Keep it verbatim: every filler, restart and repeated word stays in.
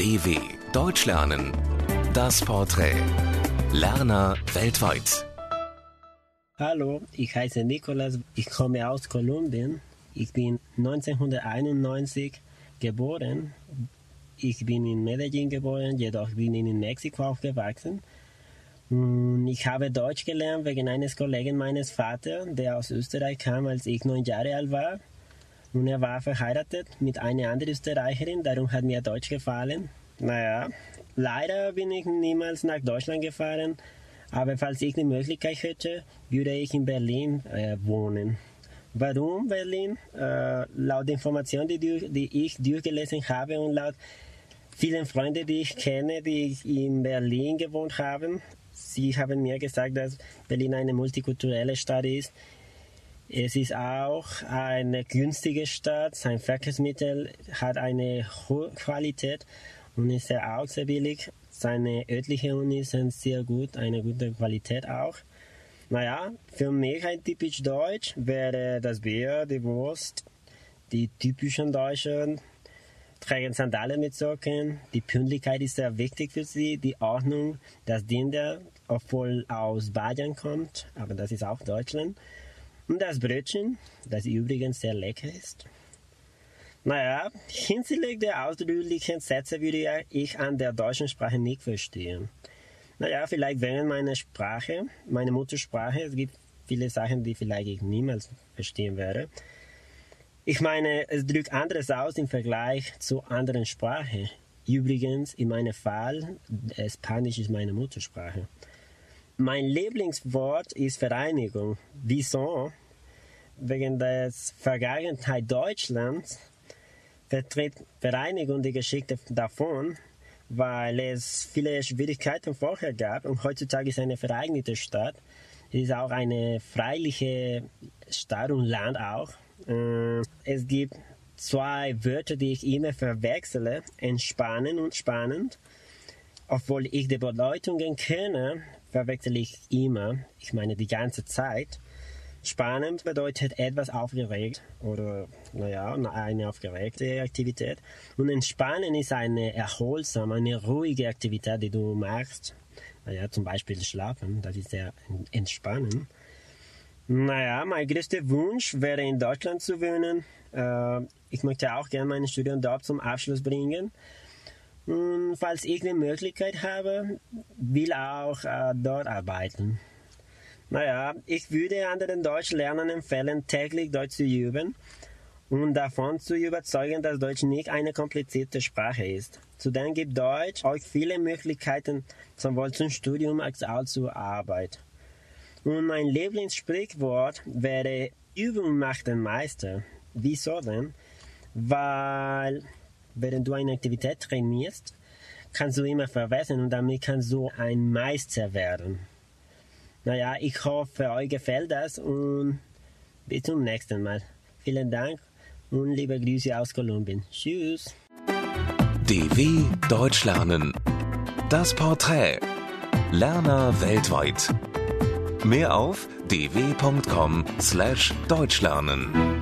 D W Deutsch lernen. Das Porträt. Lerner weltweit. Hallo, ich heiße Nicolas. Ich komme aus Kolumbien. Ich bin neunzehnhunderteinundneunzig geboren. Ich bin in Medellin geboren, jedoch bin ich in Mexiko aufgewachsen. Und ich habe Deutsch gelernt wegen eines Kollegen meines Vaters, der aus Österreich kam, als ich neun Jahre alt war. Und er war verheiratet mit einer anderen Österreicherin, darum hat mir Deutsch gefallen. Naja, leider bin ich niemals nach Deutschland gefahren, aber falls ich die Möglichkeit hätte, würde ich in Berlin äh, wohnen. Warum Berlin? Äh, laut Informationen, die, die ich durchgelesen habe und laut vielen Freunden, die ich kenne, die in Berlin gewohnt haben, sie haben mir gesagt, dass Berlin eine multikulturelle Stadt ist. Es ist auch eine günstige Stadt, sein Verkehrsmittel hat eine hohe Qualität und ist auch sehr billig. Seine örtlichen Unis sind sehr gut, eine gute Qualität auch. Naja, für mich ein typisch Deutsch wäre das Bier, die Wurst, die typischen Deutschen tragen Sandalen mit Socken, die Pünktlichkeit ist sehr wichtig für sie, die Ordnung, das Dinner, obwohl aus Bayern kommt, aber das ist auch Deutschland. Und das Brötchen, das übrigens sehr lecker ist. Naja, hinsichtlich der ausdrücklichen Sätze würde ich an der deutschen Sprache nicht verstehen. Naja, vielleicht während meiner Sprache, meine Muttersprache, es gibt viele Sachen, die vielleicht ich niemals verstehen werde. Ich meine, es drückt anderes aus im Vergleich zu anderen Sprachen. Übrigens, in meinem Fall, Spanisch ist meine Muttersprache. Mein Lieblingswort ist Vereinigung. Wieso? Wegen der Vergangenheit Deutschlands vertritt Vereinigung die Geschichte davon, weil es viele Schwierigkeiten vorher gab und heutzutage ist eine vereinigte Stadt. Es ist auch eine freiliche Stadt und Land auch. Es gibt zwei Wörter, die ich immer verwechsle, entspannen und spannend. Obwohl ich die Bedeutungen kenne, verwechsel ich immer, ich meine die ganze Zeit. Spannend bedeutet etwas aufgeregt oder, naja, eine aufgeregte Aktivität. Und entspannen ist eine erholsame, eine ruhige Aktivität, die du machst. Naja, zum Beispiel schlafen, das ist sehr entspannend. Naja, mein größter Wunsch wäre in Deutschland zu wohnen. Äh, ich möchte auch gerne mein Studium dort zum Abschluss bringen. Und falls ich die Möglichkeit habe, will auch äh, dort arbeiten. Naja, ich würde anderen Deutschlernern empfehlen, täglich Deutsch zu üben und davon zu überzeugen, dass Deutsch nicht eine komplizierte Sprache ist. Zudem gibt Deutsch euch viele Möglichkeiten, sowohl zum Studium als auch zur Arbeit. Und mein Lieblingssprichwort wäre, Übung macht den Meister. Wieso denn? Weil, während du eine Aktivität trainierst, kannst du immer verbessern und damit kannst du ein Meister werden. Naja, ich hoffe, euch gefällt das und bis zum nächsten Mal. Vielen Dank und liebe Grüße aus Kolumbien. Tschüss. D W Deutsch lernen. Das Porträt. Lerner weltweit. Mehr auf d w punkt com slash deutschlernen.